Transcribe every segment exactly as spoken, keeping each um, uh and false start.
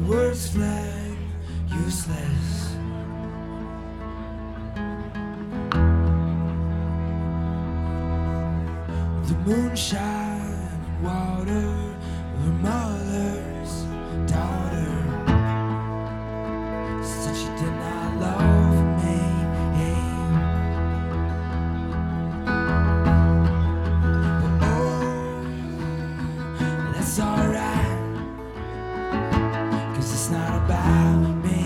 words fled useless. The moonshine and water, her mother's daughter, said she did not love me. But oh, that's alright, 'cause it's not about me.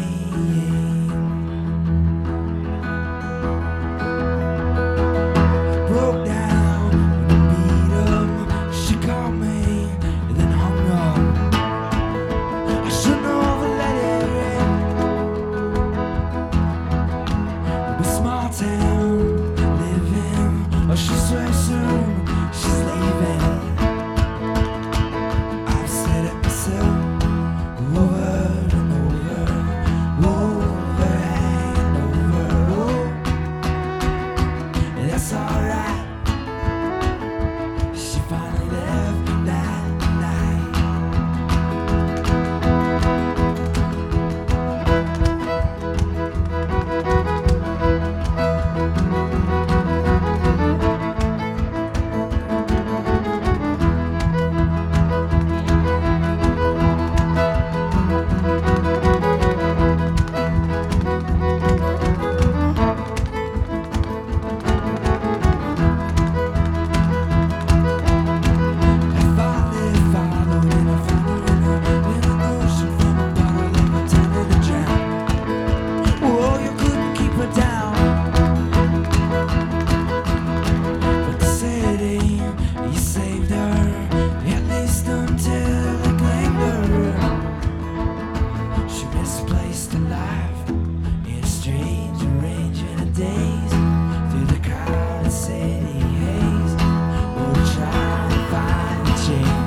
Broke down, beat up, she called me and then hung up. I shouldn't have let it in. But small town living, oh she's racing, she's leaving. I've said it myself over and over, over and over. Oh, that's alright. She finally left that night. I finally followed in a followed in a in an ocean from a bottle of a time to the drown. Oh, you couldn't keep her down. But the city, you saved her, at least until they claimed her. She misplaced her life in a strange arrangement of days through the crowded city haze. Oh, to try and find a change.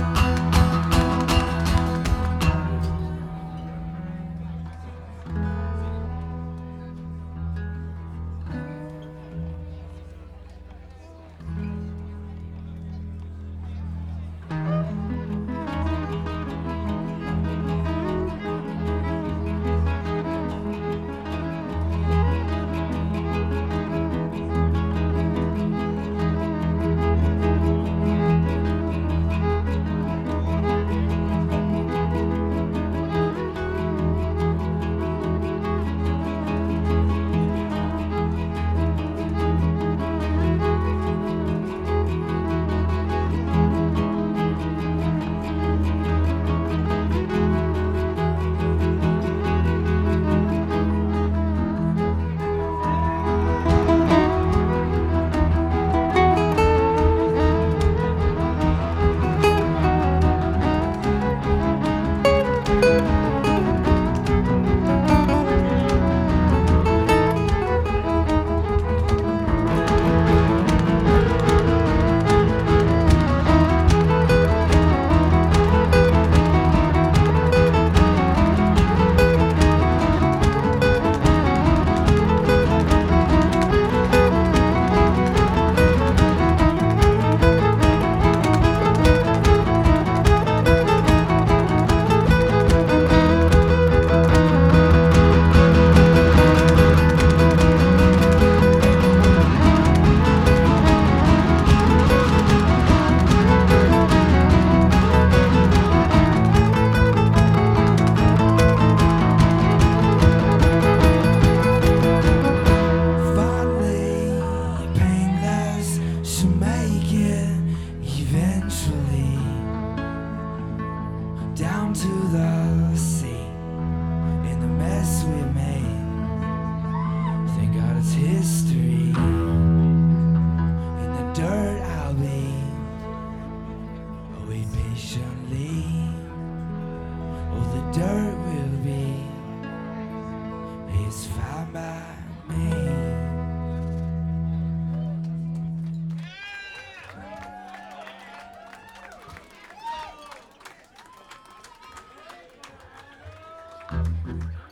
Finally, painless, she'll make it eventually down to the sea. In the mess we made, thank God it's history. In the dirt I'll be, oh wait patiently. Oh, the dirt will be, it's fine by me. Thank you.